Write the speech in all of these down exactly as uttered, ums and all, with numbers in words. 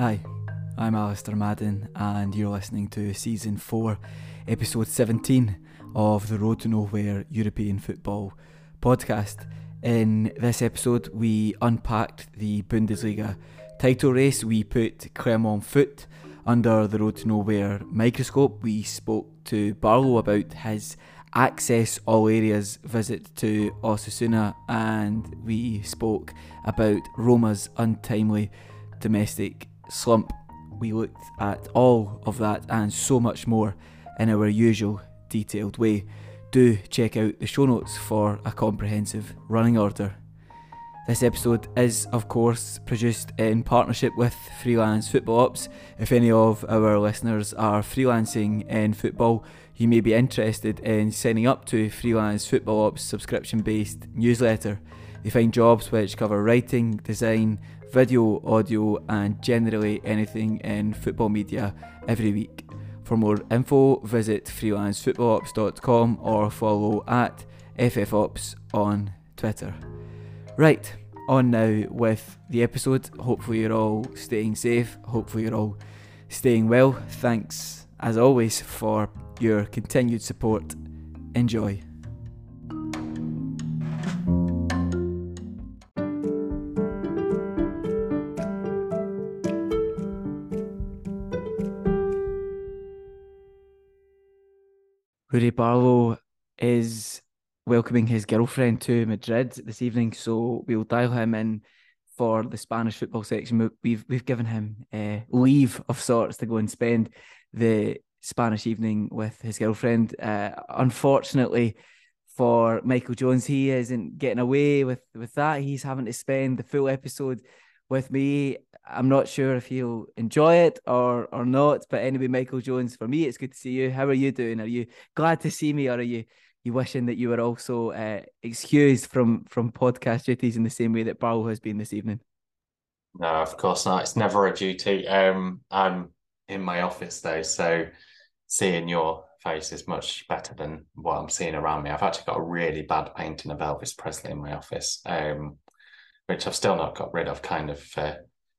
Hi, I'm Alistair Madden, and you're listening to Season four, Episode seventeen of the Road to Nowhere European Football podcast. In this episode, we unpacked the Bundesliga title race. We put Clermont Foot under the Road to Nowhere microscope. We spoke to Barlow about his Access All Areas visit to Osasuna, and we spoke about Roma's untimely domestic slump. We looked at all of that and so much more in our usual detailed way. Do check out the show notes for a comprehensive running order. This episode is, of course, produced in partnership with Freelance Football Ops. If any of our listeners are freelancing in football, you may be interested in signing up to Freelance Football Ops subscription-based newsletter. They find jobs which cover writing, design, video, audio, and generally anything in football media every week. For more info, visit freelance football ops dot com or follow at F F Ops on Twitter. Right, on now with the episode. Hopefully you're all staying safe. Hopefully you're all staying well. Thanks, as always, for your continued support. Enjoy. Rudy Barlow is welcoming his girlfriend to Madrid this evening, so we'll dial him in for the Spanish football section. We've we've given him uh, leave of sorts to go and spend the Spanish evening with his girlfriend. Uh, unfortunately for Michael Jones, he isn't getting away with, with that. He's having to spend the full episode with me. I'm not sure if he'll enjoy it or or not, but anyway, Michael Jones, for me, it's good to see you. How are you doing? Are you glad to see me, or are you you wishing that you were also uh, excused from from podcast duties in the same way that Barlow has been this evening? No, of course not. It's never a duty. Um, I'm in my office though, so seeing your face is much better than what I'm seeing around me. I've actually got a really bad painting of Elvis Presley in my office, um, which I've still not got rid of, kind of uh,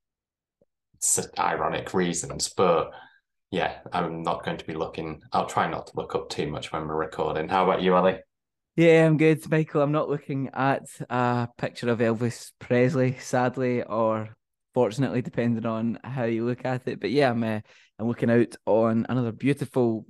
ironic reasons. But yeah, I'm not going to be looking. I'll try not to look up too much when we're recording. How about you, Ali? Yeah, I'm good, Michael. I'm not looking at a picture of Elvis Presley, sadly, or fortunately, depending on how you look at it. But yeah, I'm uh, I'm looking out on another beautiful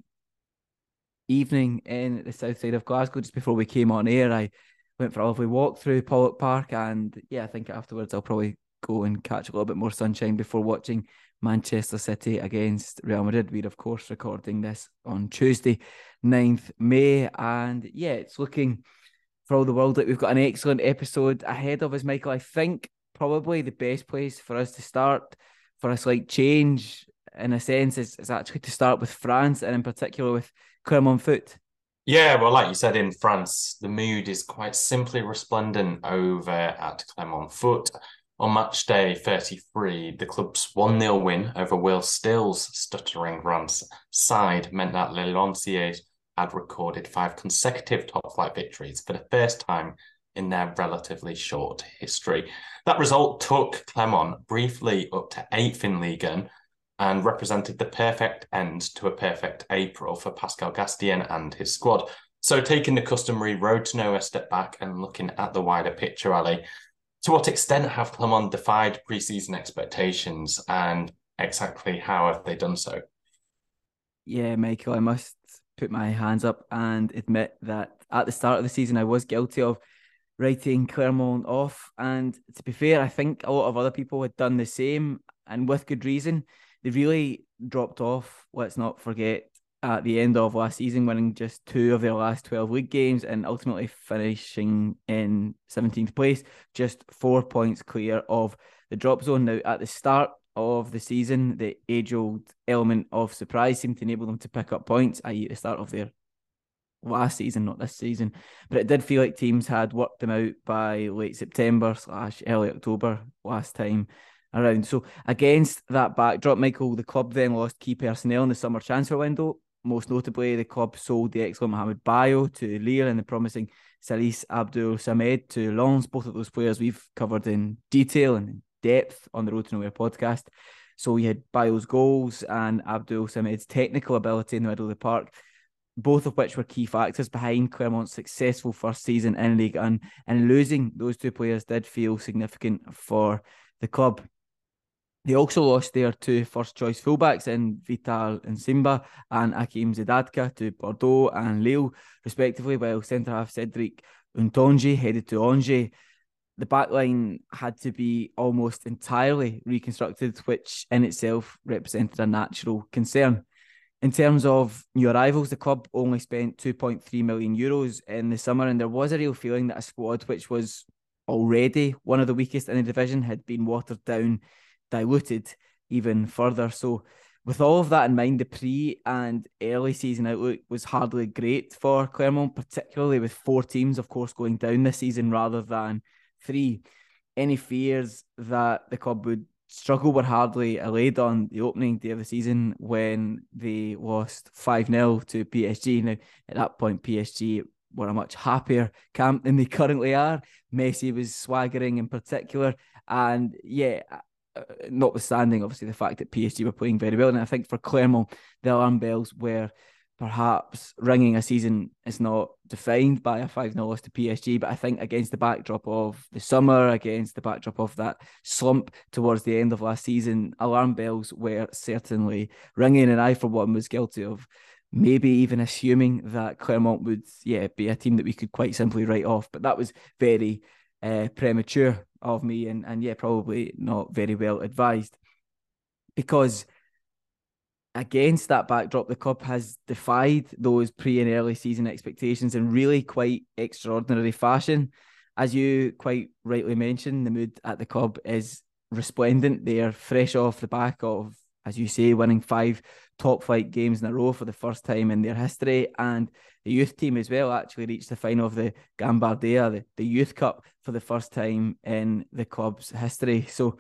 evening in the south side of Glasgow. Just before we came on air, I went for a lovely walk through Pollok Park, and yeah, I think afterwards I'll probably go and catch a little bit more sunshine before watching Manchester City against Real Madrid. We're of course recording this on Tuesday, ninth of May, and yeah, it's looking for all the world like we've got an excellent episode ahead of us, Michael. I think probably the best place for us to start for a slight change, in a sense, is, is actually to start with France, and in particular with Clermont Foot. Yeah, well, like you said, in France, the mood is quite simply resplendent over at Clermont Foot. On match day thirty-three, the club's one nil win over Will Still's stuttering Reims side meant that Les Lanciers had recorded five consecutive top-flight victories for the first time in their relatively short history. That result took Clermont briefly up to eighth in Ligue one and represented the perfect end to a perfect April for Pascal Gastien and his squad. So taking the customary road to nowhere step back and looking at the wider picture, Ali, to what extent have Clermont defied pre-season expectations, and exactly how have they done so? Yeah, Michael, I must put my hands up and admit that at the start of the season, I was guilty of writing Clermont off. And to be fair, I think a lot of other people had done the same, and with good reason. They really dropped off, let's not forget, at the end of last season, winning just two of their last twelve league games and ultimately finishing in seventeenth place, just four points clear of the drop zone. Now, at the start of the season, the age-old element of surprise seemed to enable them to pick up points, that is the start of their last season, not this season. But it did feel like teams had worked them out by late September slash early October last time around. So against that backdrop, Michael, the club then lost key personnel in the summer transfer window. Most notably, the club sold the excellent Mohamed Bayo to Lille and the promising Salis Abdul Samed to Lens. Both of those players we've covered in detail and in depth on the Road to Nowhere podcast. So you had Bio's goals and Abdul Samed's technical ability in the middle of the park, both of which were key factors behind Clermont's successful first season in League One, and losing those two players did feel significant for the club. They also lost their two first-choice fullbacks in Vital Nsimba and Akim Zidadka to Bordeaux and Lille, respectively, while centre-half Cedric Untonji headed to Angers. The backline had to be almost entirely reconstructed, which in itself represented a natural concern. In terms of new arrivals, the club only spent two point three million euros in the summer, and there was a real feeling that a squad which was already one of the weakest in the division had been watered down, diluted even further. So with all of that in mind, the pre and early season outlook was hardly great for Clermont, particularly with four teams, of course, going down this season rather than three. Any fears that the club would struggle were hardly allayed on the opening day of the season when they lost five nil to P S G. Now, at that point, P S G were a much happier camp than they currently are. Messi was swaggering in particular. And yeah, notwithstanding, obviously, the fact that P S G were playing very well. And I think for Clermont, the alarm bells were perhaps ringing. A season is not defined by a five nil loss to P S G, but I think against the backdrop of the summer, against the backdrop of that slump towards the end of last season, alarm bells were certainly ringing, and I, for one, was guilty of maybe even assuming that Clermont would, yeah, be a team that we could quite simply write off, but that was very uh, premature of me, and, and yeah, probably not very well advised, because against that backdrop, the club has defied those pre and early season expectations in really quite extraordinary fashion. As you quite rightly mentioned, the mood at the club is resplendent. They are fresh off the back of, as you say, winning five top flight games in a row for the first time in their history. And the youth team as well actually reached the final of the Gambardella, the, the Youth Cup, for the first time in the club's history. So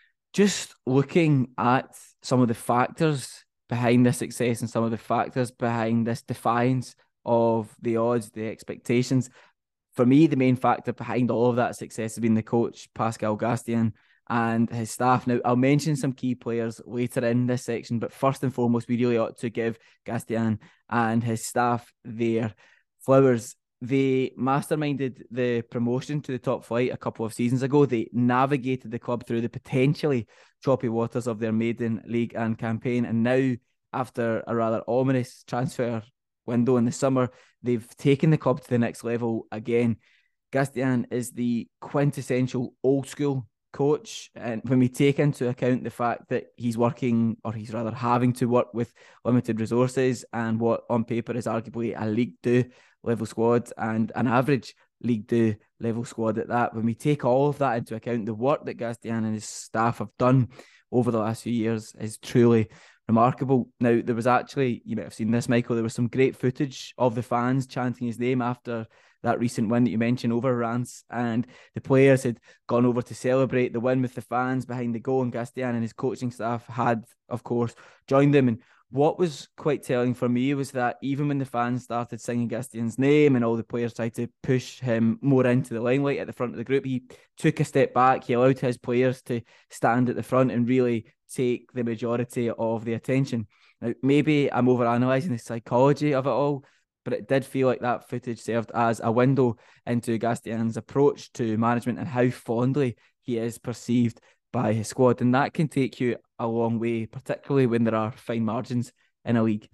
just looking at some of the factors behind this success and some of the factors behind this defiance of the odds, the expectations, for me, the main factor behind all of that success has been the coach, Pascal Gastien, and his staff. Now, I'll mention some key players later in this section, but first and foremost, we really ought to give Gastien and his staff their flowers. They masterminded the promotion to the top flight a couple of seasons ago. They navigated the club through the potentially choppy waters of their maiden League and campaign. And now, after a rather ominous transfer window in the summer, they've taken the club to the next level again. Gastien is the quintessential old school coach. And when we take into account the fact that he's working, or he's rather having to work with limited resources and what on paper is arguably a League Two level squad and an average League Two level squad at that, when we take all of that into account, the work that Gastien and his staff have done over the last few years is truly remarkable. Now, there was actually, you might have seen this, Michael, there was some great footage of the fans chanting his name after that recent win that you mentioned over Reims, and the players had gone over to celebrate the win with the fans behind the goal, and Gastien and his coaching staff had, of course, joined them. And what was quite telling for me was that even when the fans started singing Gastien's name and all the players tried to push him more into the limelight at the front of the group, he took a step back. He allowed his players to stand at the front and really take the majority of the attention. Now, maybe I'm overanalyzing the psychology of it all, but it did feel like that footage served as a window into Gastien's approach to management and how fondly he is perceived by his squad. And that can take you a long way, particularly when there are fine margins in a league.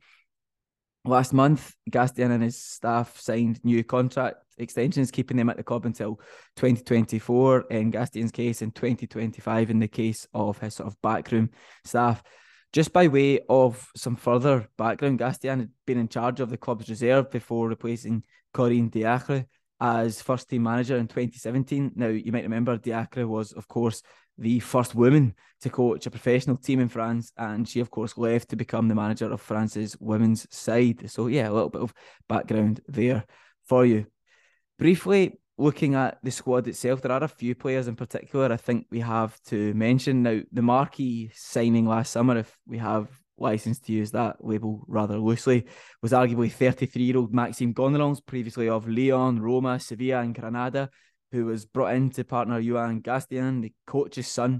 Last month, Gastien and his staff signed new contract extensions, keeping them at the club until twenty twenty-four in Gastien's case, and twenty twenty-five in the case of his sort of backroom staff. Just by way of some further background, Gastien had been in charge of the club's reserve before replacing Corinne Diacre as first team manager in twenty seventeen. Now, you might remember Diacre was, of course, the first woman to coach a professional team in France, and she, of course, left to become the manager of France's women's side. So, yeah, a little bit of background there for you. Briefly, looking at the squad itself, there are a few players in particular I think we have to mention. Now, the marquee signing last summer, if we have license to use that label rather loosely, was arguably thirty-three-year-old Maxime Gonalons, previously of Lyon, Roma, Sevilla and Granada, who was brought in to partner Juan Gastien, the coach's son,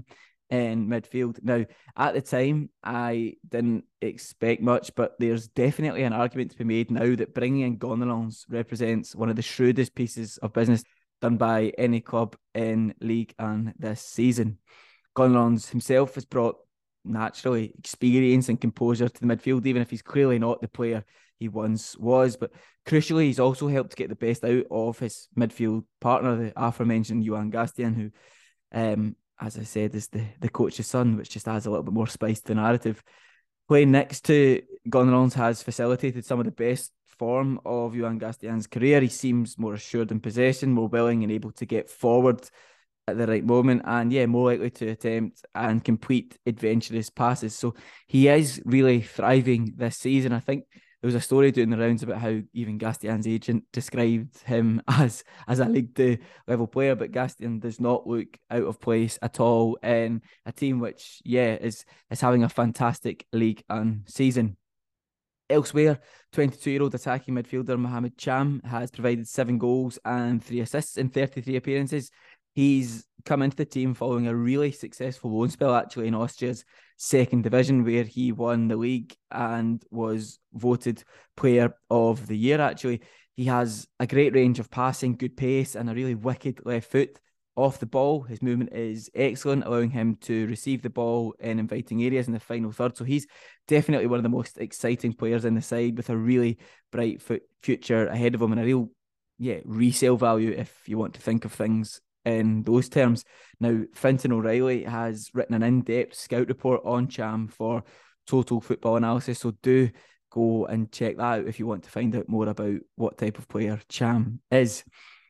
in midfield. Now, at the time, I didn't expect much, but there's definitely an argument to be made now that bringing in Gonalons represents one of the shrewdest pieces of business done by any club in League One this season. Gonalons himself has brought naturally experience and composure to the midfield, even if he's clearly not the player he once was. But crucially, he's also helped to get the best out of his midfield partner, the aforementioned Johan Gastien, who, um, as I said, is the, the coach's son, which just adds a little bit more spice to the narrative. Playing next to Gonalons has facilitated some of the best form of Johan Gastien's career. He seems more assured in possession, more willing and able to get forward at the right moment, and yeah, more likely to attempt and complete adventurous passes. So he is really thriving this season. I think there was a story doing the rounds about how even Gastien's agent described him as as a League Two level player, but Gastien does not look out of place at all in a team which, yeah, is is having a fantastic League One season. Elsewhere, twenty-two-year-old attacking midfielder Mohamed Cham has provided seven goals and three assists in thirty-three appearances. He's come into the team following a really successful loan spell, actually, in Austria's second division, where he won the league and was voted player of the year, actually. He has a great range of passing, good pace, and a really wicked left foot off the ball. His movement is excellent, allowing him to receive the ball in inviting areas in the final third. So he's definitely one of the most exciting players in the side, with a really bright future ahead of him and a real, yeah, resale value if you want to think of things in those terms. Now, Fintan O'Reilly has written an in-depth scout report on Cham for Total Football Analysis, so do go and check that out if you want to find out more about what type of player Cham is.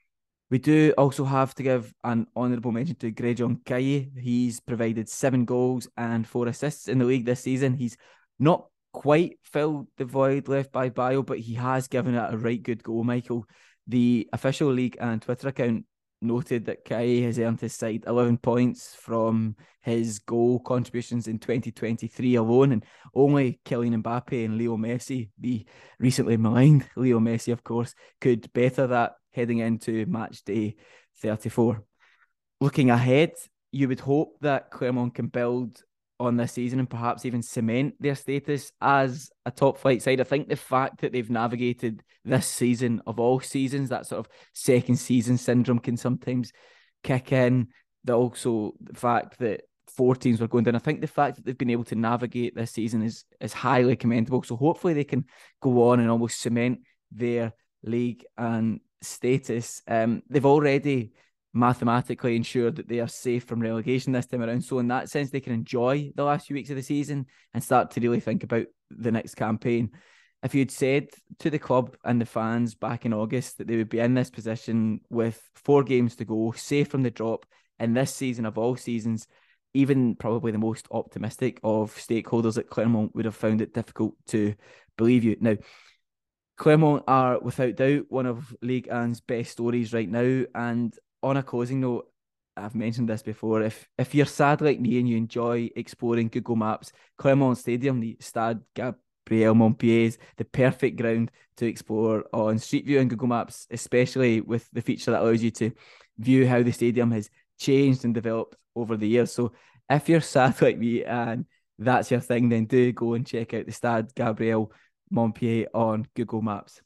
We do also have to give an honourable mention to Grejon Kaye. He's provided seven goals and four assists in the league this season. He's not quite filled the void left by Bayo, but he has given it a right good go, Michael. The official league and Twitter account noted that Kaye has earned his side eleven points from his goal contributions in twenty twenty-three alone, and only Kylian Mbappe and Leo Messi, the recently maligned Leo Messi, of course, could better that heading into match day thirty-four. Looking ahead, you would hope that Clermont can build on this season and perhaps even cement their status as a top flight side. I think the fact that they've navigated this season of all seasons, that sort of second season syndrome can sometimes kick in. The also the fact that four teams were going down. I think the fact that they've been able to navigate this season is is highly commendable. So hopefully they can go on and almost cement their league and status. Um, they've already mathematically ensured that they are safe from relegation this time around. So in that sense, they can enjoy the last few weeks of the season and start to really think about the next campaign. If you'd said to the club and the fans back in August that they would be in this position with four games to go, safe from the drop in this season of all seasons, even probably the most optimistic of stakeholders at Clermont would have found it difficult to believe you. Now, Clermont are without doubt one of Ligue one's best stories right now, and on a closing note, I've mentioned this before, if if you're sad like me and you enjoy exploring Google Maps, Clermont Stadium, the Stade Gabriel Montpied, is the perfect ground to explore on Street View and Google Maps, especially with the feature that allows you to view how the stadium has changed and developed over the years. So if you're sad like me and that's your thing, then do go and check out the Stade Gabriel Montpied on Google Maps.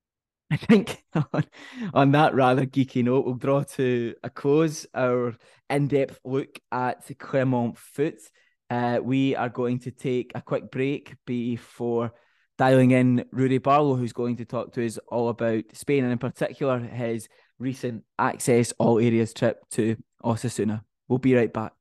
I think on, on that rather geeky note, we'll draw to a close our in-depth look at Clermont Foot. Uh, we are going to take a quick break before dialing in Rudy Barlow, who's going to talk to us all about Spain, and in particular his recent Access All Areas trip to Osasuna. We'll be right back.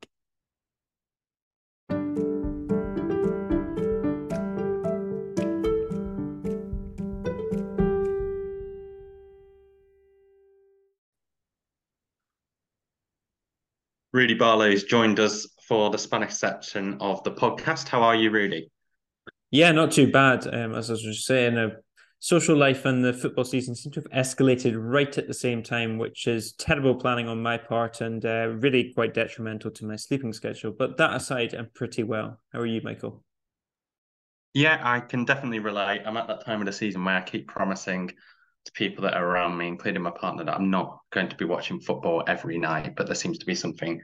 Rudy Barlow has joined us for the Spanish section of the podcast. How are you, Rudy? Yeah, not too bad. Um, as I was just saying, uh, social life and the football season seem to have escalated right at the same time, which is terrible planning on my part and uh, really quite detrimental to my sleeping schedule. But that aside, I'm pretty well. How are you, Michael? Yeah, I can definitely relate. I'm at that time of the season where I keep promising to people that are around me, including my partner, that I'm not going to be watching football every night, but there seems to be something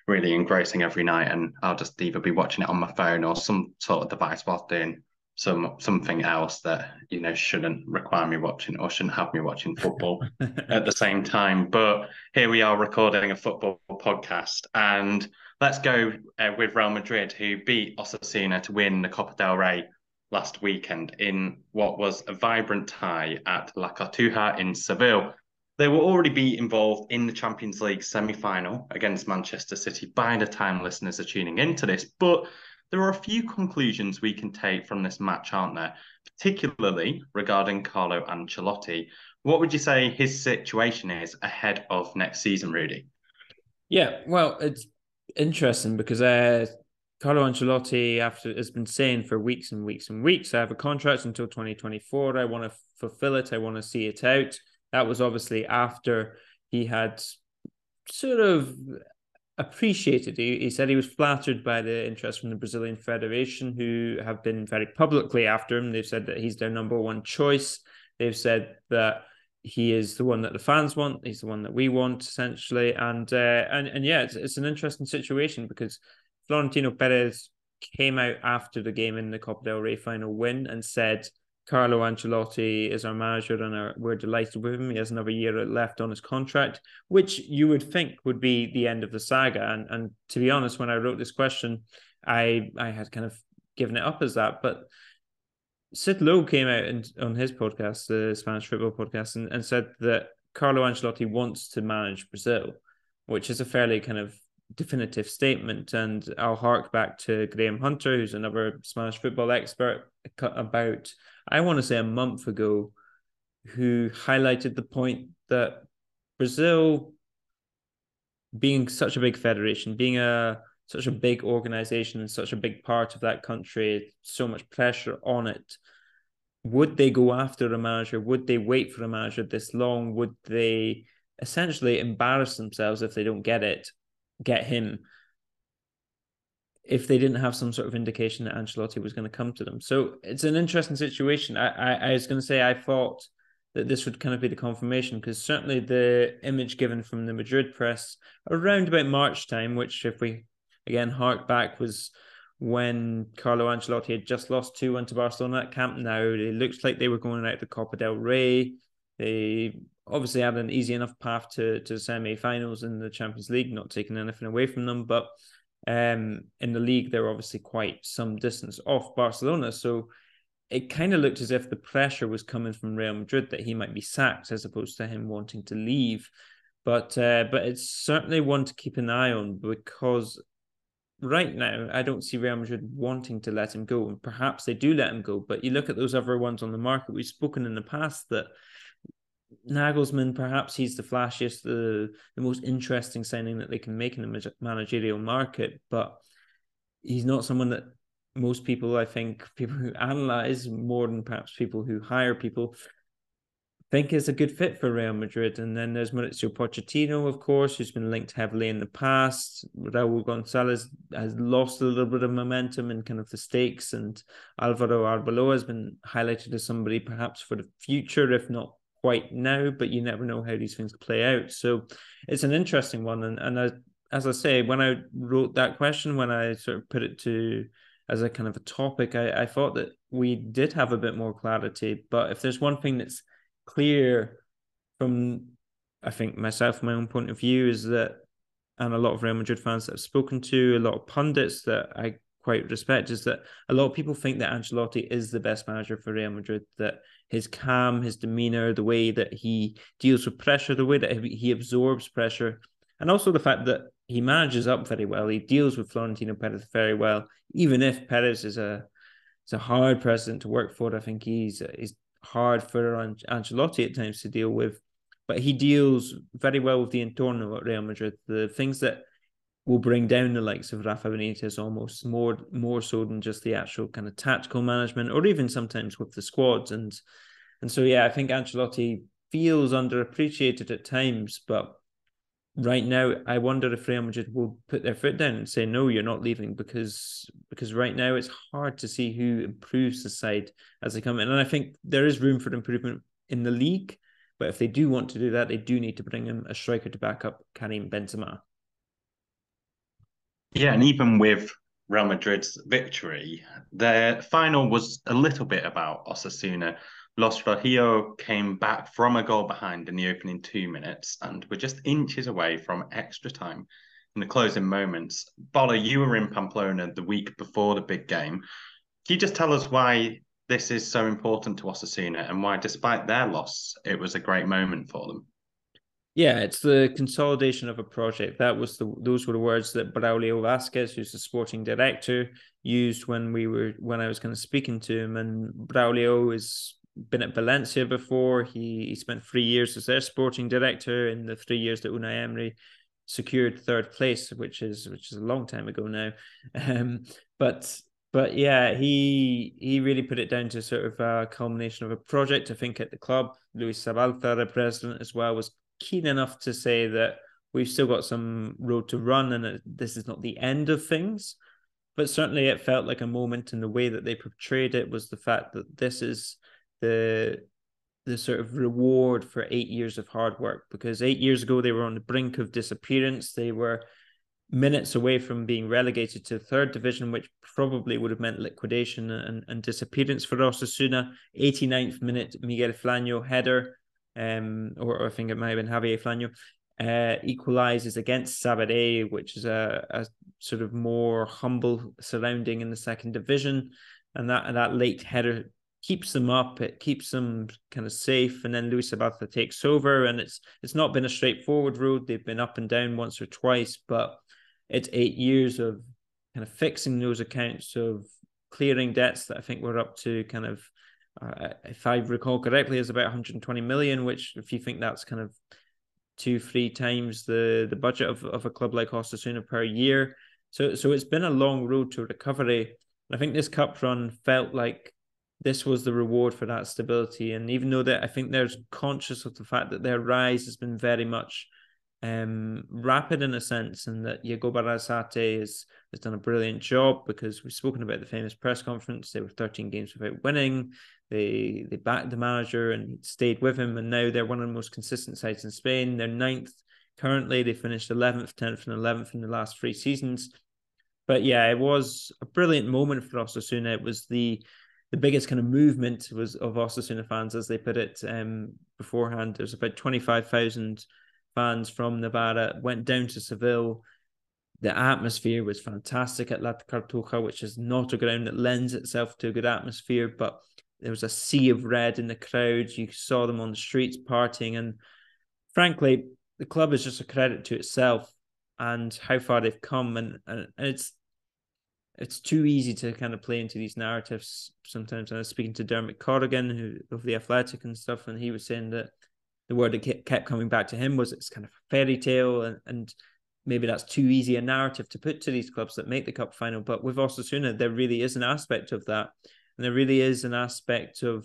really engrossing every night, and I'll just either be watching it on my phone or some sort of device whilst doing some something else that, you know, shouldn't require me watching or shouldn't have me watching football at the same time. But here we are recording a football podcast, and let's go uh, with Real Madrid, who beat Osasuna to win the Copa del Rey last weekend in what was a vibrant tie at La Cartuja in Seville. They will already be involved in the Champions League semi-final against Manchester City by the time listeners are tuning into this, but there are a few conclusions we can take from this match, aren't there? Particularly regarding Carlo Ancelotti. What would you say his situation is ahead of next season, Rudy? Yeah, well, it's interesting because uh, Carlo Ancelotti, after has been saying for weeks and weeks and weeks, I have a contract until twenty twenty-four. I want to fulfill it. I want to see it out. That was obviously after he had sort of appreciated. He, he said he was flattered by the interest from the Brazilian Federation, who have been very publicly after him. They've said that he's their number one choice. They've said that he is the one that the fans want. He's the one that we want, essentially. And uh, and and yeah, it's, it's an interesting situation because Florentino Perez came out after the game in the Copa del Rey final win and said, Carlo Ancelotti is our manager and our, we're delighted with him. He has another year left on his contract, which you would think would be the end of the saga. And and to be honest, when I wrote this question, I I had kind of given it up as that. But Sid Lowe came out and, on his podcast, the Spanish football podcast, and, and said that Carlo Ancelotti wants to manage Brazil, which is a fairly kind of definitive statement. And I'll hark back to Graham Hunter, who's another Spanish football expert, about, I want to say a month ago, who highlighted the point that Brazil, being such a big federation, being a such a big organization and such a big part of that country, so much pressure on it, would they go after a manager? Would they wait for a manager this long? Would they essentially embarrass themselves if they don't get it, get him, if they didn't have some sort of indication that Ancelotti was going to come to them? So it's an interesting situation. I, I, I was going to say I thought that this would kind of be the confirmation, because certainly the image given from the Madrid press around about March time, which if we again hark back, was when Carlo Ancelotti had just lost two one to Barcelona at Camp Nou. It looks like they were going out the Copa del Rey. They obviously had an easy enough path to, to semi-finals in the Champions League, not taking anything away from them, but um, in the league, they're obviously quite some distance off Barcelona. So it kind of looked as if the pressure was coming from Real Madrid that he might be sacked as opposed to him wanting to leave. But uh, but it's certainly one to keep an eye on, because right now, I don't see Real Madrid wanting to let him go. And perhaps they do let him go. But you look at those other ones on the market. We've spoken in the past that Nagelsmann, perhaps he's the flashiest, the, the most interesting signing that they can make in the managerial market. But he's not someone that most people, I think, people who analyze more than perhaps people who hire people, think is a good fit for Real Madrid. And then there's Mauricio Pochettino, of course, who's been linked heavily in the past. Raul Gonzalez has lost a little bit of momentum in kind of the stakes, and Alvaro Arbeloa has been highlighted as somebody perhaps for the future, if not quite now, but you never know how these things play out. So it's an interesting one. And, and I, as I say, when I wrote that question, when I sort of put it to as a kind of a topic, I, I thought that we did have a bit more clarity. But if there's one thing that's clear from, I think, myself, my own point of view, is that, and a lot of Real Madrid fans that I've spoken to, a lot of pundits that I quite respect, is that a lot of people think that Ancelotti is the best manager for Real Madrid, that his calm, his demeanor, the way that he deals with pressure, the way that he absorbs pressure, and also the fact that he manages up very well. He deals with Florentino Perez very well, even if Perez is a is a hard president to work for. I think he's he's hard for Ancelotti at times to deal with, but he deals very well with the entorno at Real Madrid, the things that will bring down the likes of Rafa Benitez almost more more so than just the actual kind of tactical management, or even sometimes with the squads. And and so yeah, I think Ancelotti feels underappreciated at times, but right now I wonder if Real Madrid will put their foot down and say, no, you're not leaving, because because right now it's hard to see who improves the side as they come in. And I think there is room for improvement in the league, but if they do want to do that, they do need to bring in a striker to back up Karim Benzema. Yeah, and even with Real Madrid's victory, their final was a little bit about Osasuna. Los Rojillos came back from a goal behind in the opening two minutes and were just inches away from extra time in the closing moments. Bola, you were in Pamplona the week before the big game. Can you just tell us why this is so important to Osasuna and why, despite their loss, it was a great moment for them? Yeah, it's the consolidation of a project. That was the those were the words that Braulio Vasquez, who's the sporting director, used when we were when I was kind of speaking to him. And Braulio has been at Valencia before. He, he spent three years as their sporting director in the three years that Unai Emery secured third place, which is which is a long time ago now. Um, but but yeah, he he really put it down to sort of a culmination of a project. I think at the club, Luis Sabalta, the president as well, was keen enough to say that we've still got some road to run and this is not the end of things. But certainly it felt like a moment, in the way that they portrayed it was the fact that this is the the sort of reward for eight years of hard work, because eight years ago they were on the brink of disappearance. They were minutes away from being relegated to the third division, which probably would have meant liquidation and, and disappearance for Osasuna. eighty-ninth minute, Miguel Flanyo header, um, or, or I think it might have been Javier Flanyo, uh, equalises against Sabadell, which is a, a sort of more humble surrounding in the second division. And that, and that late header keeps them up, it keeps them kind of safe, and then Luis Sabalta takes over, and it's it's not been a straightforward road. They've been up and down once or twice, but it's eight years of kind of fixing those accounts, of clearing debts that I think we're up to kind of, uh, if I recall correctly, is about one hundred twenty million, which if you think that's kind of two, three times the, the budget of, of a club like Osasuna per year. So, so it's been a long road to recovery. I think this cup run felt like this was the reward for that stability. And even though that I think they're conscious of the fact that their rise has been very much um, rapid in a sense, and that Yago Barasate has, has done a brilliant job, because we've spoken about the famous press conference. They were thirteen games without winning. They they backed the manager and stayed with him, and now they're one of the most consistent sides in Spain. They're ninth currently. They finished eleventh, tenth, and eleventh in the last three seasons. But yeah, it was a brilliant moment for Osasuna. It was the the biggest kind of movement was of Osasuna fans, as they put it um, beforehand. There's about twenty-five thousand fans from Navarra went down to Seville. The atmosphere was fantastic at La Cartuja, which is not a ground that lends itself to a good atmosphere, but there was a sea of red in the crowd. You saw them on the streets partying, and frankly, the club is just a credit to itself and how far they've come. And, and it's it's too easy to kind of play into these narratives sometimes. And I was speaking to Dermot Corrigan, who of the Athletic and stuff, and he was saying that the word that kept coming back to him was it's kind of a fairy tale, and, and maybe that's too easy a narrative to put to these clubs that make the cup final. But with Osasuna, there really is an aspect of that. And there really is an aspect of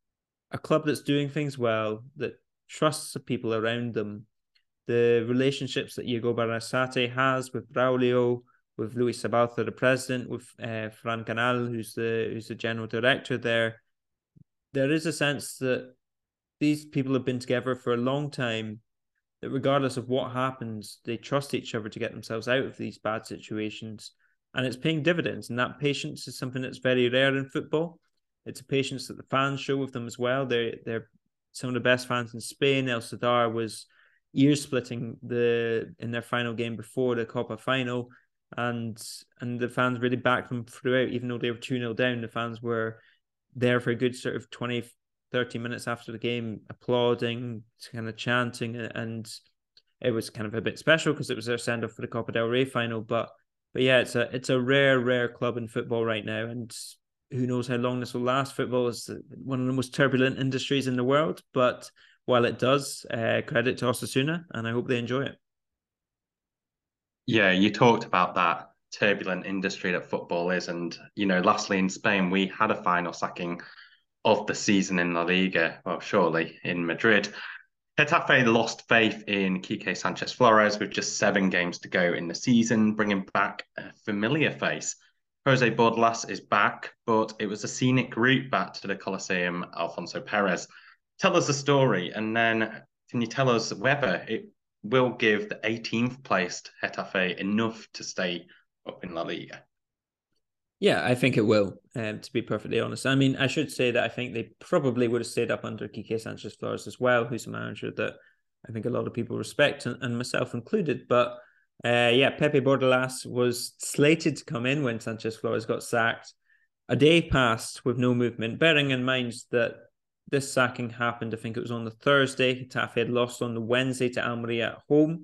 a club that's doing things well, that trusts the people around them. The relationships that Yago Barasate has with Braulio, with Luis Sabalta, the president, with uh, Fran Canal, who's the who's the general director there. There is a sense that these people have been together for a long time, that regardless of what happens, they trust each other to get themselves out of these bad situations. And it's paying dividends. And that patience is something that's very rare in football. It's a patience that the fans show with them as well. They're, they're some of the best fans in Spain. El Sadar was ear-splitting the in their final game before the Copa final. And, and the fans really backed them throughout, even though they were two nil down. The fans were there for a good sort of twenty, thirty minutes after the game, applauding, kind of chanting, and it was kind of a bit special because it was their send off for the Copa del Rey final. But but yeah, it's a it's a rare, rare club in football right now, and who knows how long this will last. Football is one of the most turbulent industries in the world, but while it does, uh, credit to Osasuna, and I hope they enjoy it. Yeah, you talked about that turbulent industry that football is, and you know, lastly in Spain, we had a final sacking of the season in La Liga, well, surely in Madrid. Getafe lost faith in Quique Sanchez Flores with just seven games to go in the season, bringing back a familiar face. Jose Bordalas is back, but it was a scenic route back to the Coliseum Alfonso Perez. Tell us the story, and then can you tell us whether it will give the eighteenth placed Getafe enough to stay up in La Liga? Yeah, I think it will, um, to be perfectly honest. I mean, I should say that I think they probably would have stayed up under Quique Sanchez-Flores as well, who's a manager that I think a lot of people respect, and, and myself included. But uh, yeah, Pepe Bordalas was slated to come in when Sanchez-Flores got sacked. A day passed with no movement, bearing in mind that this sacking happened, I think it was on the Thursday. Getafe had lost on the Wednesday to Almeria at home.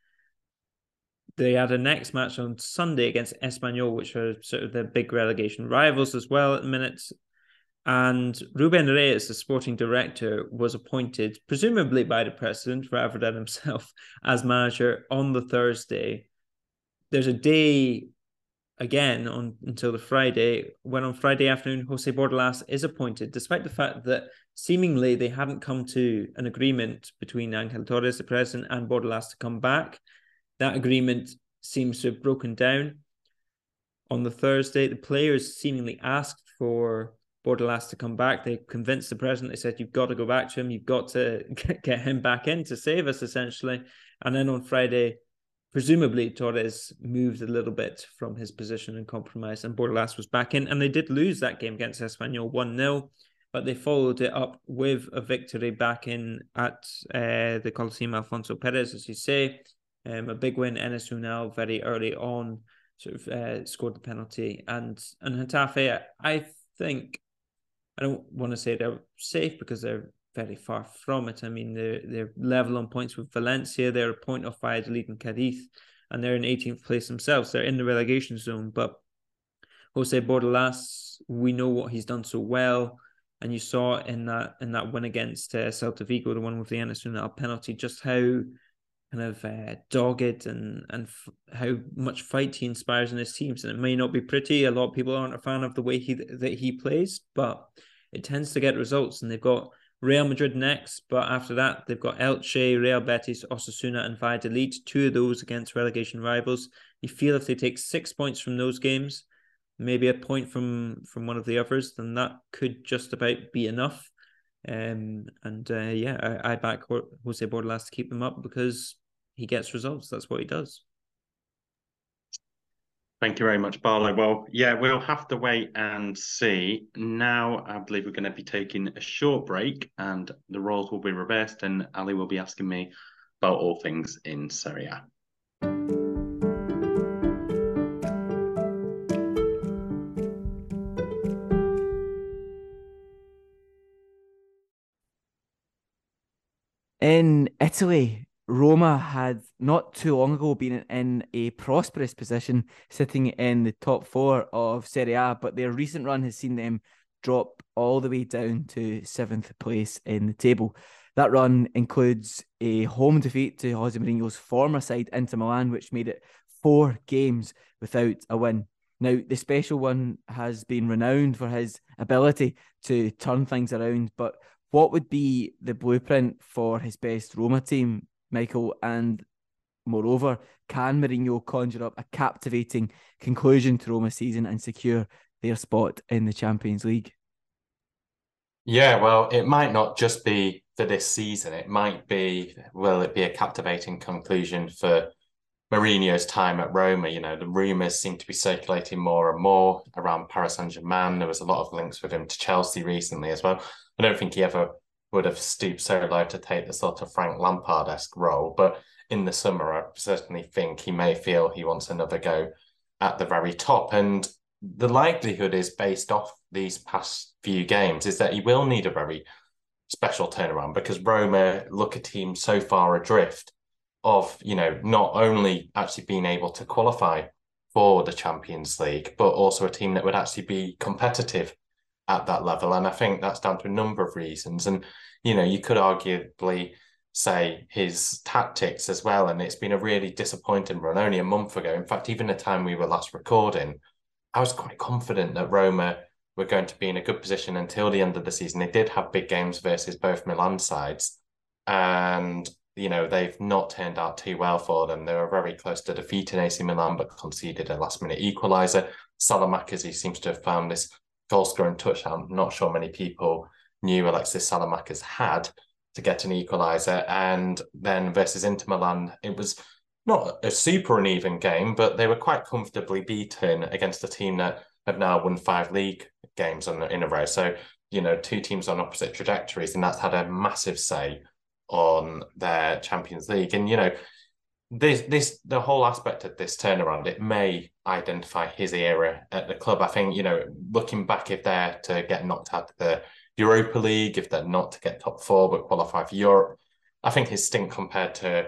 They had a next match on Sunday against Espanyol, which are sort of the big relegation rivals as well at the minute. And Ruben Reyes, the sporting director, was appointed, presumably by the president rather than himself, as manager on the Thursday. There's a day again on until the Friday, when on Friday afternoon, Jose Bordalas is appointed, despite the fact that seemingly they hadn't come to an agreement between Angel Torres, the president, and Bordalas to come back. That agreement seems to have broken down on the Thursday. The players seemingly asked for Bordalas to come back. They convinced the president. They said, you've got to go back to him. You've got to get him back in to save us, essentially. And then on Friday, presumably Torres moved a little bit from his position and compromised, and Bordalas was back in. And they did lose that game against Espanyol one nil, but they followed it up with a victory back in at uh, the Coliseum Alfonso Perez, as you say. Um, a big win. Enes Unal very early on sort of uh, scored the penalty, and and Getafe, I think, I don't want to say they're safe because they're very far from it. I mean, they're they're level on points with Valencia. They're a point off Valladolid and Cadiz, and they're in eighteenth place themselves. They're in the relegation zone. But Jose Bordalas, we know what he's done so well, and you saw in that in that win against uh, Celta Vigo, the one with the Enes Unal penalty, just how kind of uh, dogged and and f- how much fight he inspires in his teams. And it may not be pretty. A lot of people aren't a fan of the way he that he plays, but it tends to get results. And they've got Real Madrid next, but after that they've got Elche, Real Betis, Osasuna, and Valladolid. Two of those against relegation rivals. You feel if they take six points from those games, maybe a point from from one of the others, then that could just about be enough. Um, and uh, yeah, I, I back Jose Bordalas to keep them up because he gets results. That's what he does. Thank you very much, Barlow. Well, yeah, we'll have to wait and see. Now, I believe we're going to be taking a short break, and the roles will be reversed, and Ali will be asking me about all things in Serie A. In Italy, Roma had not too long ago been in a prosperous position, sitting in the top four of Serie A, but their recent run has seen them drop all the way down to seventh place in the table. That run includes a home defeat to Jose Mourinho's former side, Inter Milan, which made it four games without a win. Now, the special one has been renowned for his ability to turn things around, but what would be the blueprint for his best Roma team, Michael? And moreover, can Mourinho conjure up a captivating conclusion to Roma's season and secure their spot in the Champions League? Yeah, well, it might not just be for this season. It might be, will it be a captivating conclusion for Mourinho's time at Roma? You know, the rumours seem to be circulating more and more around Paris Saint-Germain. There was a lot of links with him to Chelsea recently as well. I don't think he ever would have stooped so low to take the sort of Frank Lampard-esque role. But in the summer, I certainly think he may feel he wants another go at the very top. And the likelihood is, based off these past few games, is that he will need a very special turnaround, because Roma look a team so far adrift of, you know, not only actually being able to qualify for the Champions League, but also a team that would actually be competitive at that level. And I think that's down to a number of reasons. And, you know, you could arguably say his tactics as well. And it's been a really disappointing run only a month ago. In fact, even the time we were last recording, I was quite confident that Roma were going to be in a good position until the end of the season. They did have big games versus both Milan sides. And, you know, they've not turned out too well for them. They were very close to defeating A C Milan, but conceded a last-minute equaliser. Salamakers, he seems to have found this goal-scoring touchdown. I'm not sure many people knew Alexis Salamakers had to get an equaliser. And then versus Inter Milan, it was not a super uneven game, but they were quite comfortably beaten against a team that have now won five league games in, in a row. So, you know, two teams on opposite trajectories, and that's had a massive say on their Champions League. And, you know, this this the whole aspect of this turnaround, it may identify his era at the club. I think, you know, looking back, if they're to get knocked out of the Europa League, if they're not to get top four but qualify for Europe, I think his stint compared to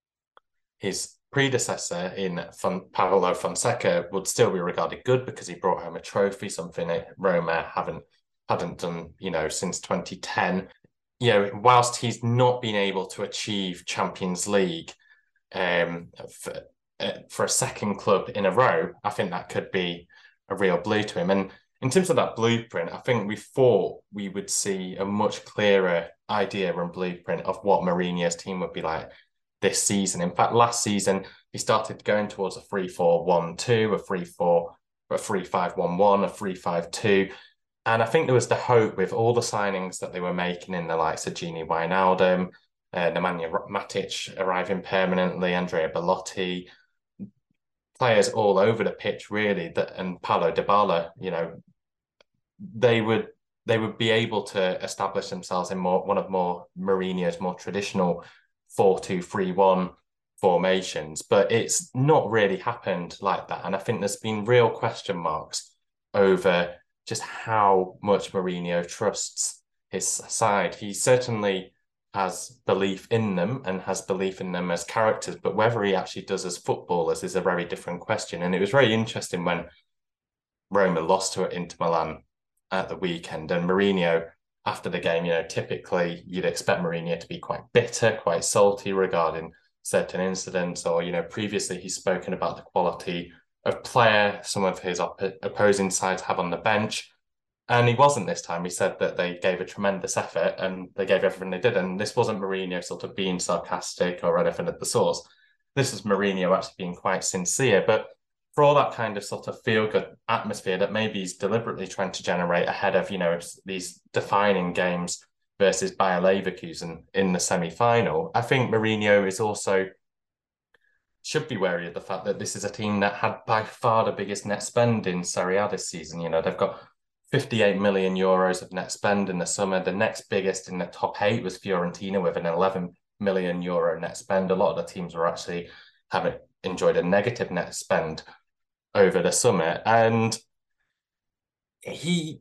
his predecessor in Fon- Paolo Fonseca would still be regarded good because he brought home a trophy, something that Roma haven't hadn't done, you know, since twenty ten. You know, whilst he's not been able to achieve Champions League um, for, uh, for a second club in a row, I think that could be a real blow to him. And in terms of that blueprint, I think we thought we would see a much clearer idea and blueprint of what Mourinho's team would be like this season. In fact, last season, he started going towards a three four one two, a three four, a three five one one, a three five two. And I think there was the hope with all the signings that they were making in the likes of Gini Wijnaldum, uh, Nemanja Matic arriving permanently, Andrea Belotti, players all over the pitch, really, that and Paulo Dybala, you know, they would they would be able to establish themselves in more one of more Mourinho's more traditional four two three one formations. But it's not really happened like that. And I think there's been real question marks over just how much Mourinho trusts his side. He certainly has belief in them and has belief in them as characters, but whether he actually does as footballers is a very different question. And it was very interesting when Roma lost to Inter Milan at the weekend, and Mourinho, after the game, you know, typically you'd expect Mourinho to be quite bitter, quite salty regarding certain incidents, or, you know, previously he's spoken about the quality of player some of his op- opposing sides have on the bench. And he wasn't this time. He said that they gave a tremendous effort and they gave everything they did. And this wasn't Mourinho sort of being sarcastic or anything of the sort. This is Mourinho actually being quite sincere. But for all that kind of sort of feel-good atmosphere that maybe he's deliberately trying to generate ahead of, you know, these defining games versus Bayer Leverkusen in the semi-final, I think Mourinho is also should be wary of the fact that this is a team that had by far the biggest net spend in Serie A this season. You know, they've got fifty-eight million euros of net spend in the summer. The next biggest in the top eight was Fiorentina with an eleven million euro net spend. A lot of the teams were actually having enjoyed a negative net spend over the summer. And he,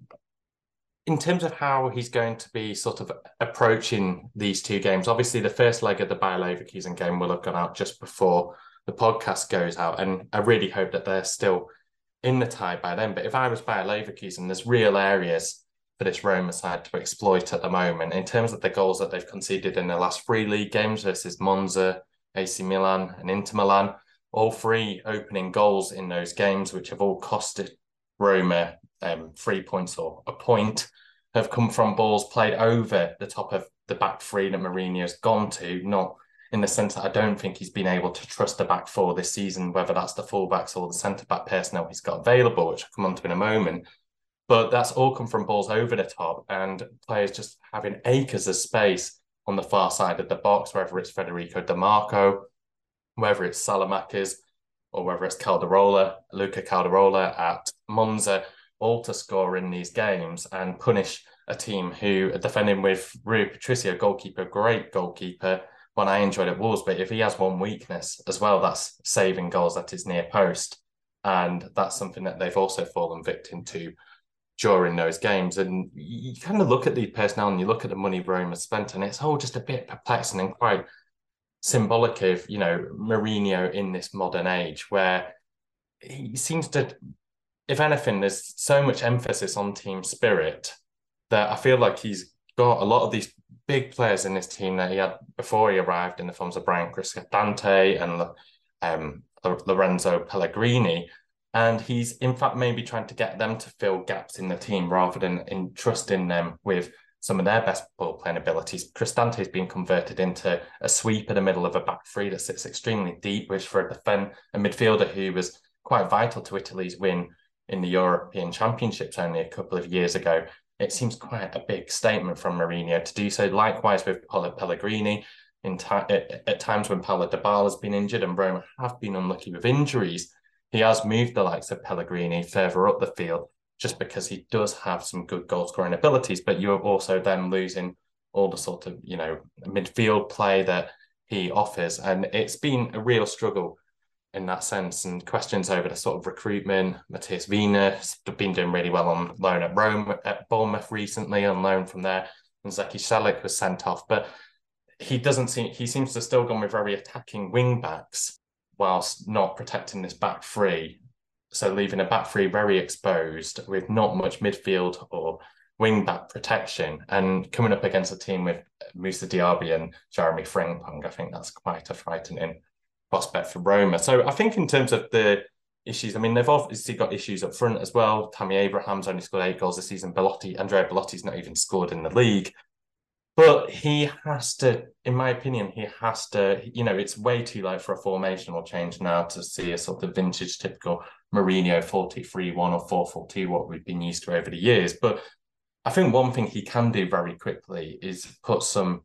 in terms of how he's going to be sort of approaching these two games, obviously the first leg of the Bayer Leverkusen game will have gone out just before the podcast goes out. And I really hope that they're still in the tie by then. But if I was Bayer Leverkusen, there's real areas for this Roma side to exploit at the moment in terms of the goals that they've conceded in the last three league games versus Monza, A C Milan and Inter Milan. All three opening goals in those games, which have all costed Roma um, three points or a point, have come from balls played over the top of the back three that Mourinho's gone to, not in the sense that I don't think he's been able to trust the back four this season, whether that's the fullbacks or the centre-back personnel he's got available, which I'll come on to in a moment. But that's all come from balls over the top and players just having acres of space on the far side of the box, whether it's Federico Di Marco, whether it's Salamakers, or whether it's Calderola, Luca Calderola at Monza, all to score in these games and punish a team who are defending with Rui Patricio, goalkeeper, great goalkeeper, one I enjoyed at Wolves, but if he has one weakness as well, that's saving goals at his near post. And that's something that they've also fallen victim to during those games. And you kind of look at the personnel and you look at the money Roma spent, and it's all just a bit perplexing and quite symbolic of, you know, Mourinho in this modern age where he seems to, if anything, there's so much emphasis on team spirit that I feel like he's got a lot of these big players in this team that he had before he arrived in the forms of Brian Cristante and um, Lorenzo Pellegrini. And he's, in fact, maybe trying to get them to fill gaps in the team rather than entrusting them with some of their best ball playing abilities. Cristante has been converted into a sweep in the middle of a back three that sits extremely deep, which for a defend a midfielder who was quite vital to Italy's win in the European Championships only a couple of years ago, it seems quite a big statement from Mourinho to do so. Likewise with Paulo Pellegrini, in ta- at, at times when Paulo Dybala has been injured and Roma have been unlucky with injuries, he has moved the likes of Pellegrini further up the field just because he does have some good goal scoring abilities. But you're also then losing all the sort of, you know, midfield play that he offers. And it's been a real struggle in that sense, and questions over the sort of recruitment. Matthias Wiener has been doing really well on loan at Rome, at Bournemouth recently, on loan from there. And Zeki Celik was sent off. But he doesn't seem, he seems to have still gone with very attacking wing backs whilst not protecting this back three. So leaving a back three very exposed with not much midfield or wing back protection, and coming up against a team with Moussa Diaby and Jeremy Frimpong, I think that's quite a frightening prospect for Roma. So I think in terms of the issues, I mean, they've obviously got issues up front as well. Tammy Abraham's only scored eight goals this season. Belotti, Andrea Belotti's not even scored in the league. But he has to, in my opinion, he has to, you know, it's way too late for a formational change now to see a sort of vintage typical Mourinho four two three one or four four two, what we've been used to over the years. But I think one thing he can do very quickly is put some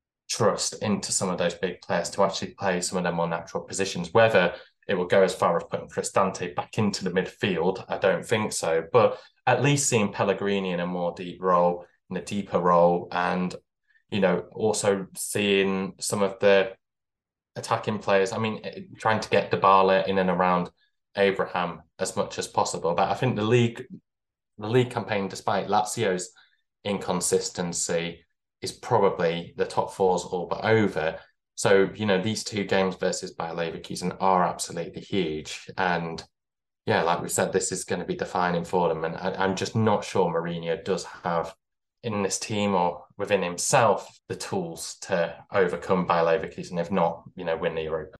trust into some of those big players to actually play some of their more natural positions. Whether it will go as far as putting Cristante back into the midfield, I don't think so. But at least seeing Pellegrini in a more deep role, in a deeper role, and, you know, also seeing some of the attacking players. I mean, trying to get Dybala in and around Abraham as much as possible. But I think the league, the league campaign, despite Lazio's inconsistency, is probably the top four's all but over. So, you know, these two games versus Bayer Leverkusen are absolutely huge. And yeah, like we said, this is going to be defining for them. And I, I'm just not sure Mourinho does have in this team or within himself the tools to overcome Bayer Leverkusen, if not, you know, win the Europa.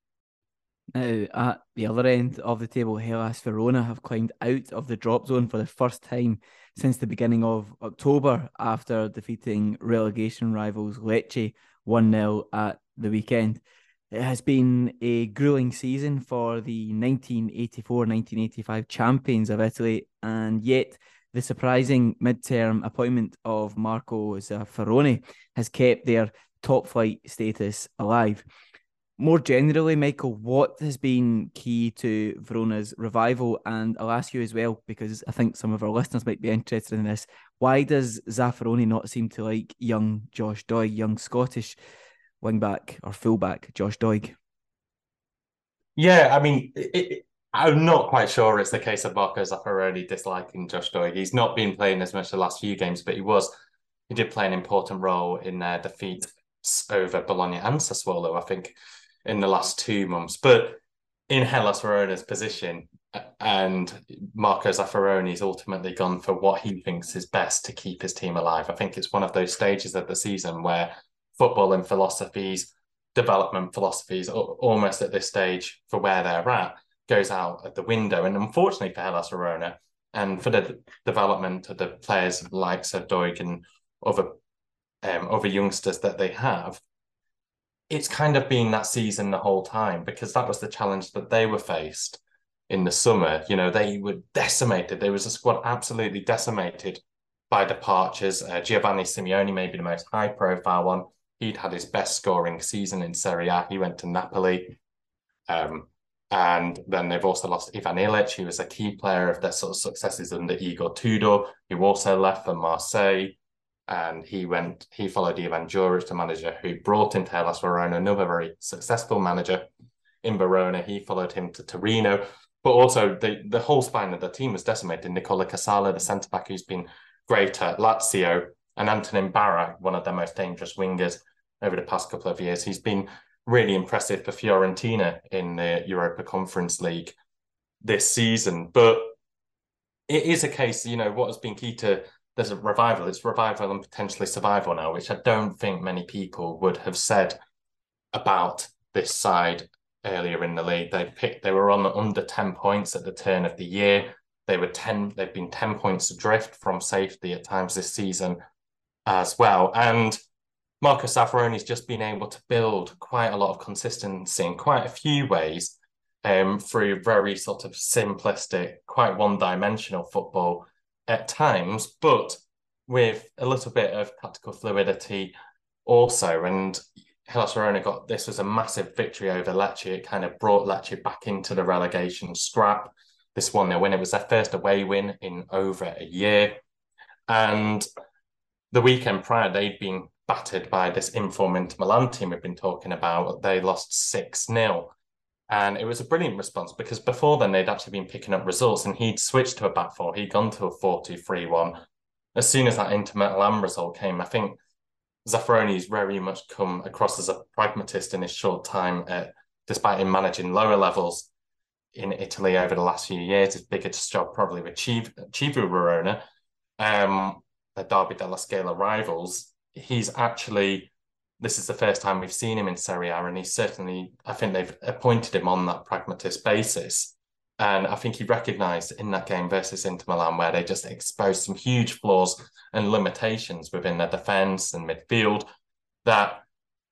Now, at the other end of the table, Hellas Verona have climbed out of the drop zone for the first time since the beginning of October after defeating relegation rivals Lecce one nil at the weekend. It has been a grueling season for the nineteen eighty-four nineteen eighty-five champions of Italy, and yet the surprising mid-term appointment of Marco Zaffaroni has kept their top-flight status alive. More generally, Michael, what has been key to Verona's revival? And I'll ask you as well, because I think some of our listeners might be interested in this. Why does Zaffaroni not seem to like young Josh Doig, young Scottish wing-back or full-back Josh Doig? Yeah, I mean, it, it, I'm not quite sure it's the case of Marco Zaffaroni disliking Josh Doig. He's not been playing as much the last few games, but he was, he did play an important role in their defeat over Bologna and Sassuolo, I think, in the last two months. But in Hellas Verona's position, and Marco Zaffaroni's ultimately gone for what he thinks is best to keep his team alive. I think it's one of those stages of the season where football and philosophies, development philosophies, almost at this stage for where they're at, goes out of the window. And unfortunately for Hellas Verona and for the development of the players like Doig and other, um, other youngsters that they have, it's kind of been that season the whole time, because that was the challenge that they were faced in the summer. You know, they were decimated. There was a squad absolutely decimated by departures. Uh, Giovanni Simeone, maybe the most high profile one. He'd had his best scoring season in Serie A. He went to Napoli. Um, and then they've also lost Ivan Ilic, who was a key player of their sort of successes under Igor Tudor, who also left for Marseille. And he went, he followed Ivan Juric, the manager who brought into Hellas Verona, another very successful manager in Verona. He followed him to Torino. But also the, the whole spine of the team was decimated. Nicola Casala, the centre-back who's been great at Lazio, and Antonin Barra, one of their most dangerous wingers over the past couple of years. He's been really impressive for Fiorentina in the Europa Conference League this season. But it is a case, you know, what has been key to there's a revival. It's revival and potentially survival now, which I don't think many people would have said about this side earlier in the league. They picked, they were on under ten points at the turn of the year. They were ten, they've been ten points adrift from safety at times this season as well. And Marco Zaffaroni's just been able to build quite a lot of consistency in quite a few ways um, through very sort of simplistic, quite one-dimensional football at times, but with a little bit of tactical fluidity also. And Hellas Verona got, this was a massive victory over Lecce. It kind of brought Lecce back into the relegation scrap. This one, their win, it was their first away win in over a year. And the weekend prior, they'd been battered by this inform Inter Milan team we've been talking about. They lost six nil. And it was a brilliant response because before then, they'd actually been picking up results and he'd switched to a back four. He'd gone to a four two three one. As soon as that Inter Milan result came, I think Zaffaroni's very much come across as a pragmatist in his short time, at, despite him managing lower levels in Italy over the last few years. His biggest job probably with Chievo Verona, um, the Derby della Scala rivals. He's actually, this is the first time we've seen him in Serie A, and he's certainly, I think they've appointed him on that pragmatist basis. And I think he recognised in that game versus Inter Milan, where they just exposed some huge flaws and limitations within their defence and midfield, that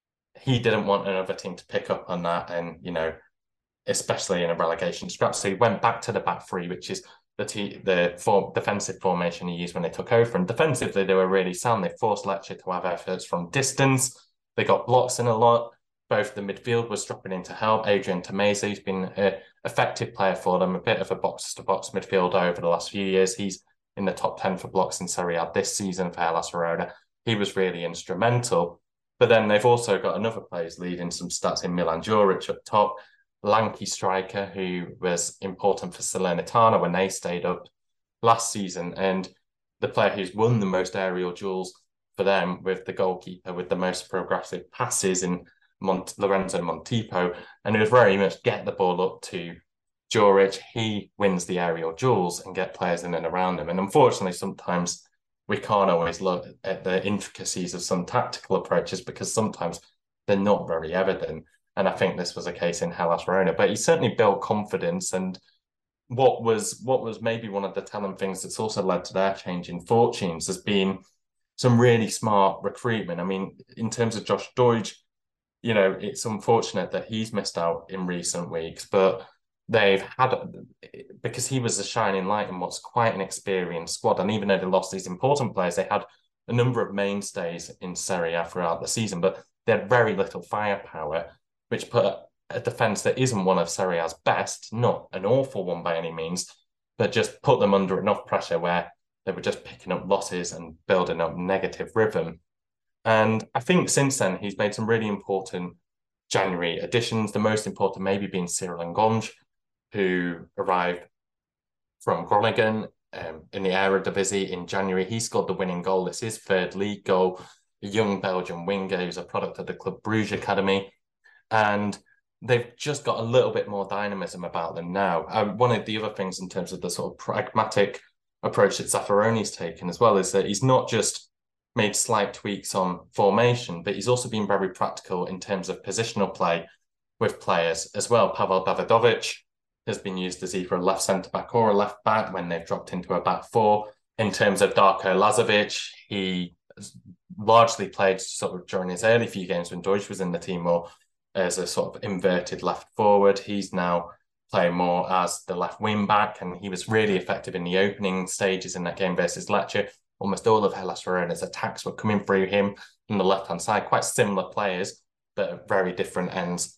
he didn't want another team to pick up on that. And, you know, especially in a relegation scrap. So he went back to the back three, which is the t- the form, defensive formation he used when they took over. And defensively, they were really sound. They forced Lecce to have efforts from distance. They got blocks in a lot. Both the midfield was dropping in to help. Adrian Tameze, who's been an effective player for them, a bit of a box-to-box midfielder over the last few years. He's in the top ten for blocks in Serie A this season for Hellas Verona. He was really instrumental. But then they've also got another player leading some stats in Milan Djuric up top, lanky striker who was important for Salernitana when they stayed up last season, and the player who's won the most aerial duels for them with the goalkeeper with the most progressive passes in Mont- Lorenzo Montipo, and it was very much get the ball up to Djuric. He wins the aerial duels and get players in and around him. And unfortunately, sometimes we can't always look at the intricacies of some tactical approaches because sometimes they're not very evident. And I think this was a case in Hellas Verona, but he certainly built confidence. And what was what was maybe one of the telling things that's also led to their change in fortunes has been some really smart recruitment. I mean, in terms of Josh Deutsch, you know, it's unfortunate that he's missed out in recent weeks, but they've had, because he was a shining light in what's quite an experienced squad. And even though they lost these important players, they had a number of mainstays in Serie A throughout the season, but they had very little firepower, which put a defence that isn't one of Serie A's best, not an awful one by any means, but just put them under enough pressure where they were just picking up losses and building up negative rhythm. And I think since then, he's made some really important January additions, the most important maybe being Cyril Ngonge, who arrived from Groningen um, in the Eredivisie in January. He scored the winning goal. It's his third league goal. A young Belgian winger who's a product of the Club Bruges Academy. And they've just got a little bit more dynamism about them now. Um, one of the other things in terms of the sort of pragmatic approach that Zaffaroni's taken as well is that he's not just made slight tweaks on formation, but he's also been very practical in terms of positional play with players as well. Pavel Davidovic has been used as either a left centre-back or a left-back when they've dropped into a back four. In terms of Darko Lazovic, he largely played sort of during his early few games when Deutsch was in the team or as a sort of inverted left forward. He's now playing more as the left wing back, and he was really effective in the opening stages in that game versus Lecce. Almost all of Hellas Verona's attacks were coming through him on the left-hand side. Quite similar players, but at very different ends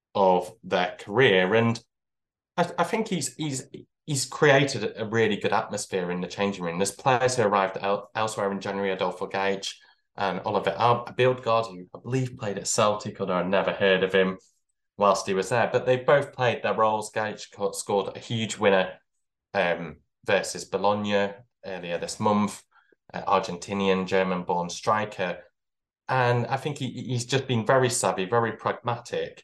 of their career. And I, I think he's he's he's created a really good atmosphere in the changing room. There's players who arrived el- elsewhere in January, Adolfo Gaich and Oliver Abildgaard, who I believe played at Celtic, although I'd never heard of him whilst he was there. But they both played their roles. Gaich scored a huge winner um, versus Bologna earlier this month. Uh, Argentinian, German-born striker. And I think he, he's just been very savvy, very pragmatic.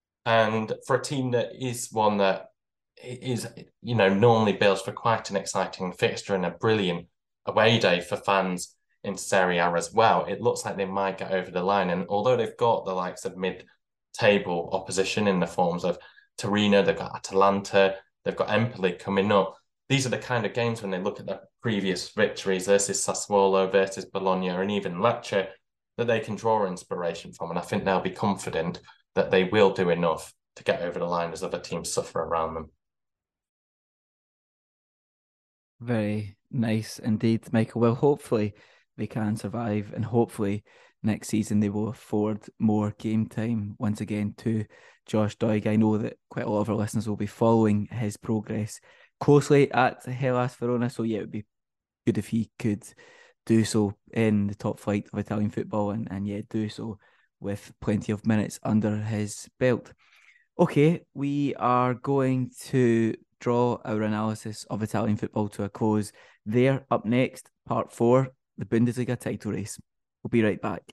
And for a team that is one that is, you know, normally builds for quite an exciting fixture and a brilliant away day for fans in Serie A as well, it looks like they might get over the line. And although they've got the likes of mid-table opposition in the forms of Torino, they've got Atalanta, they've got Empoli coming up, these are the kind of games when they look at the previous victories versus Sassuolo, versus Bologna, and even Lecce, that they can draw inspiration from. And I think they'll be confident that they will do enough to get over the line as other teams suffer around them. Very nice indeed, Michael. Well, hopefully they can survive, and hopefully next season they will afford more game time once again to Josh Doig. I know that quite a lot of our listeners will be following his progress closely at Hellas Verona, so yeah, it would be good if he could do so in the top flight of Italian football, and, and yeah, do so with plenty of minutes under his belt. Okay, we are going to draw our analysis of Italian football to a close there. Up next, part four, the Bundesliga title race. We'll be right back.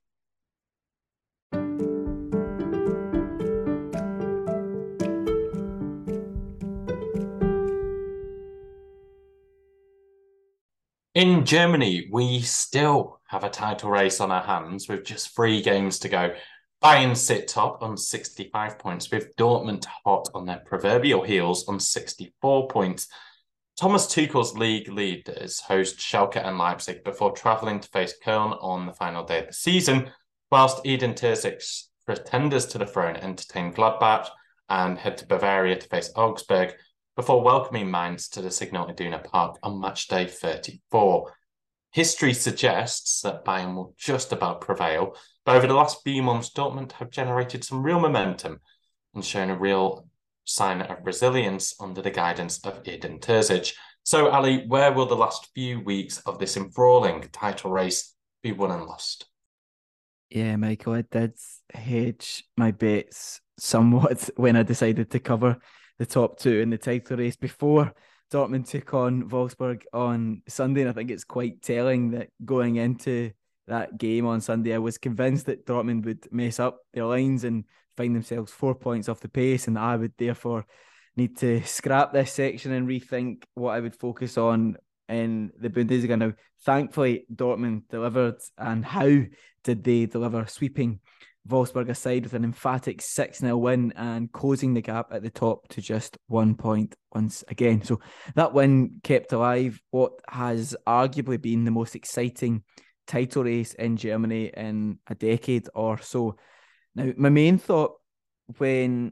In Germany, we still have a title race on our hands with just three games to go. Bayern sit top on sixty-five points, with Dortmund hot on their proverbial heels on sixty-four points. Thomas Tuchel's league leaders host Schalke and Leipzig before travelling to face Köln on the final day of the season, whilst Edin Terzic's pretenders to the throne entertain Gladbach and head to Bavaria to face Augsburg before welcoming Mainz to the Signal Iduna Park on match day thirty-four. History suggests that Bayern will just about prevail, but over the last few months, Dortmund have generated some real momentum and shown a real sign of resilience under the guidance of Edin Terzic. So, Ali, where will the last few weeks of this enthralling title race be won and lost? Yeah, Michael, I did hedge my bets somewhat when I decided to cover the top two in the title race before Dortmund took on Wolfsburg on Sunday. And I think it's quite telling that going into that game on Sunday, I was convinced that Dortmund would mess up their lines and find themselves four points off the pace, and I would therefore need to scrap this section and rethink what I would focus on in the Bundesliga. Now, thankfully, Dortmund delivered, and how did they deliver? Sweeping Wolfsburg aside with an emphatic six nil win and closing the gap at the top to just one point once again. So that win kept alive what has arguably been the most exciting title race in Germany in a decade or so. Now, my main thought when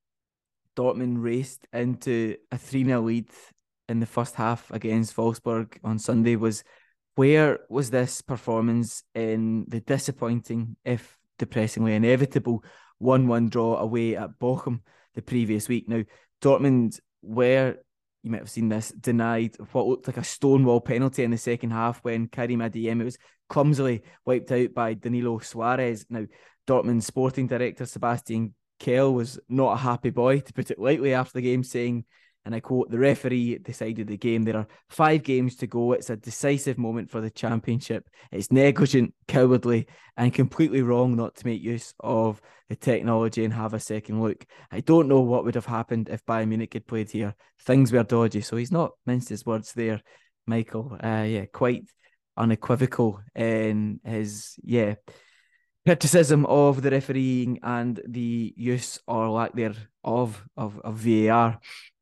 Dortmund raced into a three nil lead in the first half against Wolfsburg on Sunday was, where was this performance in the disappointing, if depressingly inevitable, one one draw away at Bochum the previous week? Now, Dortmund were, you might have seen this, denied what looked like a stonewall penalty in the second half when Karim Adeyemi was clumsily wiped out by Danilo Suarez. Now, Dortmund sporting director Sebastian Kehl was not a happy boy, to put it lightly, after the game, saying, and I quote, "The referee decided the game. There are five games to go. It's a decisive moment for the championship. It's negligent, cowardly, and completely wrong not to make use of the technology and have a second look. I don't know what would have happened if Bayern Munich had played here. Things were dodgy." So he's not minced his words there, Michael. Uh, yeah, quite unequivocal in his, yeah, criticism of the refereeing and the use or lack thereof of, of, of V A R.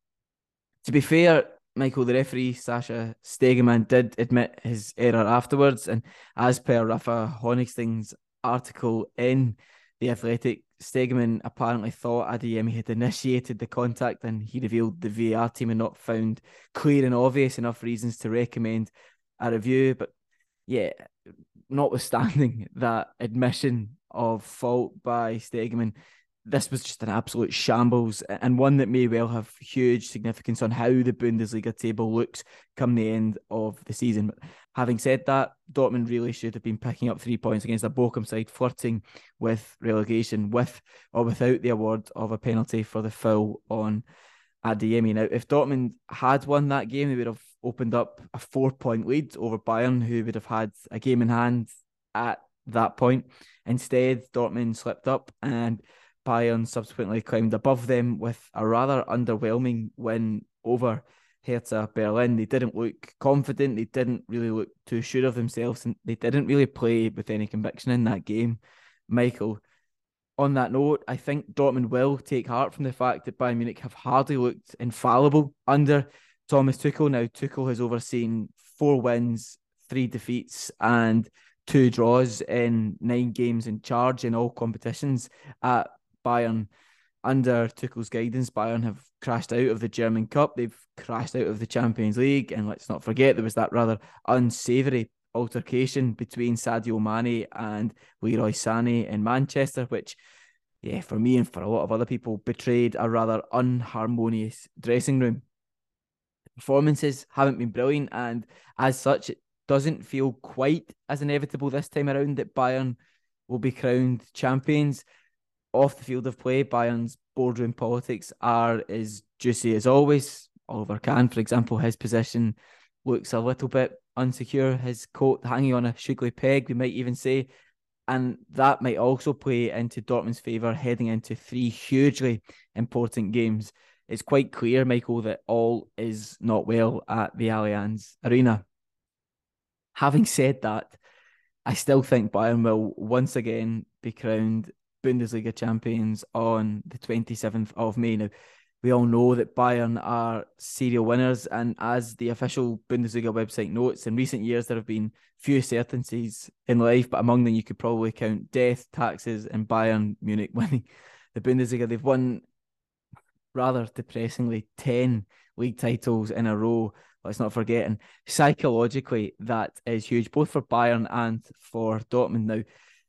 To be fair, Michael, the referee, Sascha Stegemann, did admit his error afterwards. And as per Rafa Honigstein's article in The Athletic, Stegemann apparently thought Adeyemi had initiated the contact, and he revealed the V A R team had not found clear and obvious enough reasons to recommend a review. But yeah, notwithstanding that admission of fault by Stegemann, this was just an absolute shambles, and one that may well have huge significance on how the Bundesliga table looks come the end of the season. But having said that, Dortmund really should have been picking up three points against a Bochum side flirting with relegation, with or without the award of a penalty for the foul on Adeyemi. Now, if Dortmund had won that game, they would have opened up a four-point lead over Bayern, who would have had a game in hand at that point. Instead, Dortmund slipped up, and Bayern subsequently climbed above them with a rather underwhelming win over Hertha Berlin. They didn't look confident, they didn't really look too sure of themselves, and they didn't really play with any conviction in that game, Michael. On that note, I think Dortmund will take heart from the fact that Bayern Munich have hardly looked infallible under Thomas Tuchel. Now, Tuchel has overseen four wins, three defeats, and two draws in nine games in charge in all competitions at Bayern. Under Tuchel's guidance, Bayern have crashed out of the German Cup. They've crashed out of the Champions League. And let's not forget, there was that rather unsavoury altercation between Sadio Mane and Leroy Sané in Manchester, which, yeah, for me and for a lot of other people, betrayed a rather unharmonious dressing room. Performances haven't been brilliant, and as such, it doesn't feel quite as inevitable this time around that Bayern will be crowned champions. Off the field of play, Bayern's boardroom politics are as juicy as always. Oliver Kahn, for example, his position looks a little bit unsecure, his coat hanging on a sugary peg, we might even say, and that might also play into Dortmund's favour heading into three hugely important games. It's quite clear, Michael, that all is not well at the Allianz Arena. Having said that, I still think Bayern will once again be crowned Bundesliga champions on the twenty-seventh of May. Now, we all know that Bayern are serial winners, and as the official Bundesliga website notes, in recent years there have been few certainties in life, but among them you could probably count death, taxes, and Bayern Munich winning the Bundesliga. They've won, rather depressingly, ten league titles in a row. Let's not forget, and psychologically that is huge, both for Bayern and for Dortmund. Now,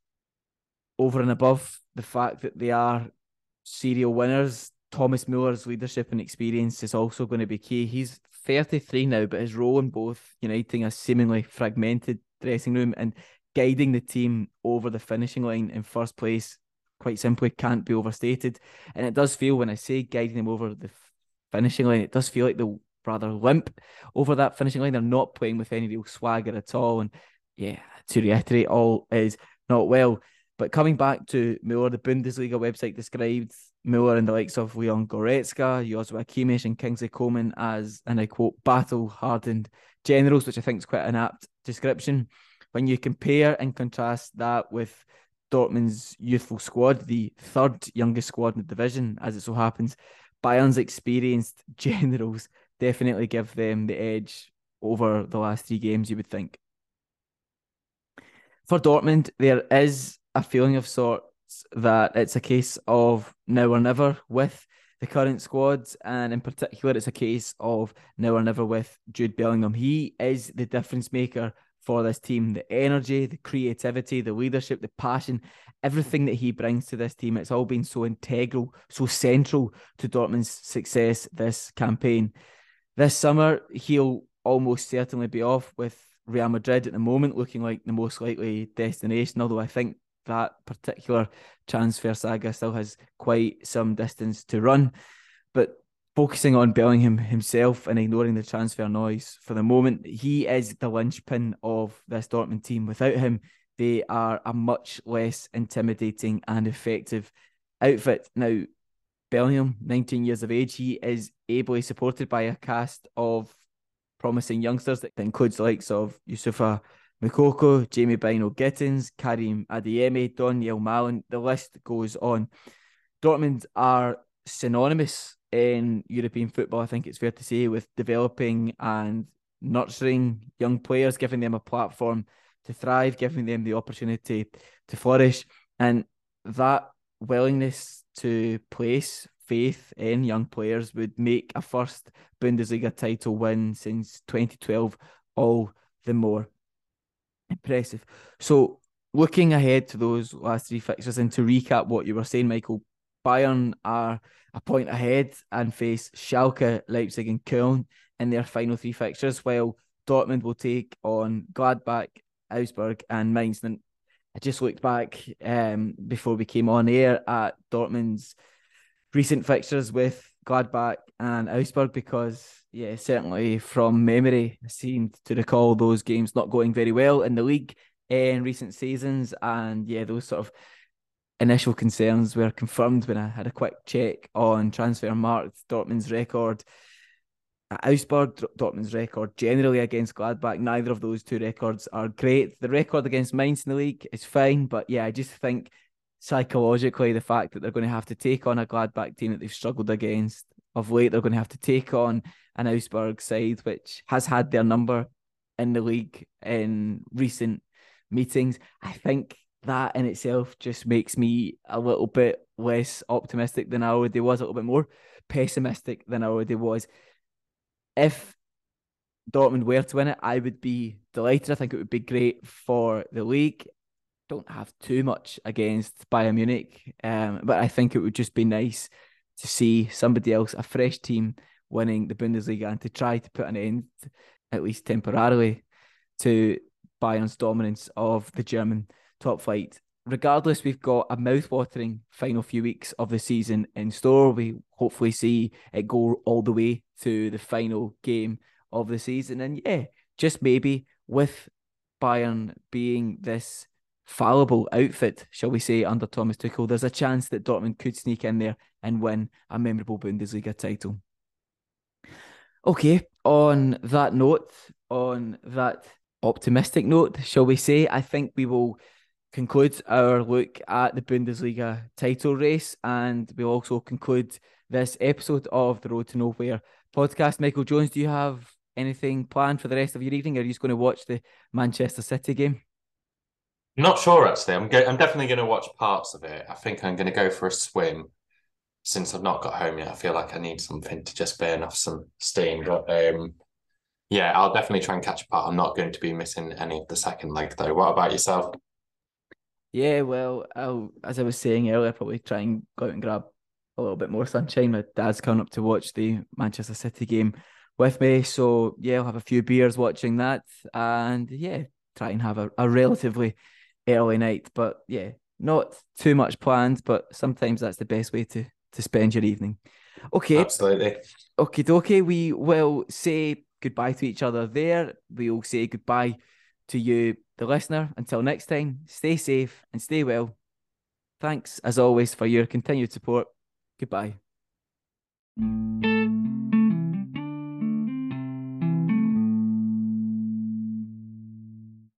over and above the fact that they are serial winners, Thomas Muller's leadership and experience is also going to be key. He's thirty-three now, but his role in both uniting a seemingly fragmented dressing room and guiding the team over the finishing line in first place, quite simply, can't be overstated. And it does feel, when I say guiding them over the finishing line, it does feel like they'll rather limp over that finishing line. They're not playing with any real swagger at all. And yeah, to reiterate, all is not well. But coming back to Muller, the Bundesliga website described Muller and the likes of Leon Goretzka, Joshua Kimmich and Kingsley Coman as, and I quote, battle-hardened generals, which I think is quite an apt description. When you compare and contrast that with Dortmund's youthful squad, the third youngest squad in the division, as it so happens, Bayern's experienced generals definitely give them the edge over the last three games, you would think. For Dortmund, there is a feeling of sorts that it's a case of now or never with the current squads, and in particular it's a case of now or never with Jude Bellingham. He is the difference maker for this team. The energy, the creativity, the leadership, the passion, everything that he brings to this team, it's all been so integral, so central to Dortmund's success this campaign. This summer, he'll almost certainly be off, with Real Madrid at the moment looking like the most likely destination, although I think that particular transfer saga still has quite some distance to run. But focusing on Bellingham himself and ignoring the transfer noise for the moment, he is the linchpin of this Dortmund team. Without him, they are a much less intimidating and effective outfit. Now, Bellingham, nineteen years of age, he is ably supported by a cast of promising youngsters that includes the likes of Youssoufa Moukoko, Jamie Bino-Gittins, Karim Adeyemi, Donyell Malen, the list goes on. Dortmund are synonymous in European football, I think it's fair to say, with developing and nurturing young players, giving them a platform to thrive, giving them the opportunity to flourish. And that willingness to place faith in young players would make a first Bundesliga title win since twenty twelve all the more impressive. So looking ahead to those last three fixtures, and to recap what you were saying, Michael, Bayern are a point ahead and face Schalke, Leipzig and Köln in their final three fixtures, while Dortmund will take on Gladbach, Augsburg and Mainz. And I just looked back um, before we came on air at Dortmund's recent fixtures with Gladbach and Augsburg, because, yeah, certainly from memory, I seemed to recall those games not going very well in the league in recent seasons. And yeah, those sort of initial concerns were confirmed when I had a quick check on Transfermarkt. Dortmund's record at Augsburg, Dortmund's record generally against Gladbach, neither of those two records are great. The record against Mainz in the league is fine, but yeah, I just think psychologically the fact that they're going to have to take on a Gladbach team that they've struggled against of late, they're going to have to take on an Augsburg side which has had their number in the league in recent meetings. I think that in itself just makes me a little bit less optimistic than I already was, a little bit more pessimistic than I already was. If Dortmund were to win it, I would be delighted. I think it would be great for the league. Don't have too much against Bayern Munich, um, but I think it would just be nice to see somebody else, a fresh team, winning the Bundesliga and to try to put an end, at least temporarily, to Bayern's dominance of the German top flight. Regardless, we've got a mouth-watering final few weeks of the season in store. We hopefully see it go all the way to the final game of the season. And yeah, just maybe with Bayern being this fallible outfit, shall we say, under Thomas Tuchel, there's a chance that Dortmund could sneak in there and win a memorable Bundesliga title. Okay, on that note, on that optimistic note, shall we say, I think we will conclude our look at the Bundesliga title race, and we'll also conclude this episode of the Road to Nowhere podcast. Michael Jones, do you have anything planned for the rest of your evening? Are you just going to watch the Manchester City game? Not sure, actually. I'm go- I'm definitely going to watch parts of it. I think I'm going to go for a swim. Since I've not got home yet, I feel like I need something to just burn off some steam. But um, yeah, I'll definitely try and catch a part. I'm not going to be missing any of the second leg, though. What about yourself? Yeah, well, I'll, as I was saying earlier, probably try and go out and grab a little bit more sunshine. My dad's coming up to watch the Manchester City game with me. So yeah, I'll have a few beers watching that, and yeah, try and have a, a relatively early night. But yeah, not too much planned, but sometimes that's the best way to to spend your evening. Okay. Absolutely. Okay, okay. We will say goodbye to each other there. We will say goodbye to you, the listener. Until next time, stay safe and stay well. Thanks, as always, for your continued support. Goodbye.